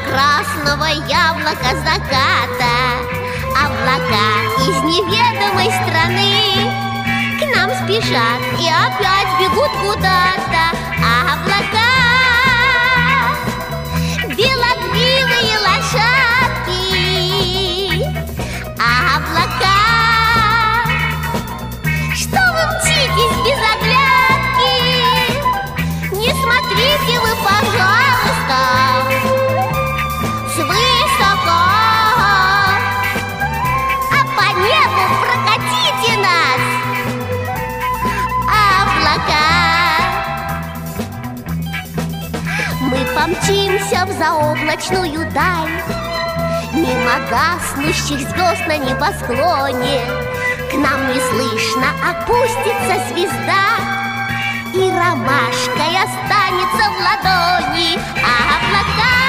красного яблока заката. Облака из неведомой страны к нам спешат и опять бегут куда-то. Облака, белокрылые лошадки. Облака, что вы мчитесь без оглядки? Не смотрите вы, пожалуйста, свысока, а по небу прокатите нас, облака. Мы помчимся в заоблачную даль, мимо гаснущих звезд на небосклоне. К нам неслышно опустится звезда, и ромашкой останется в ладони. Облака,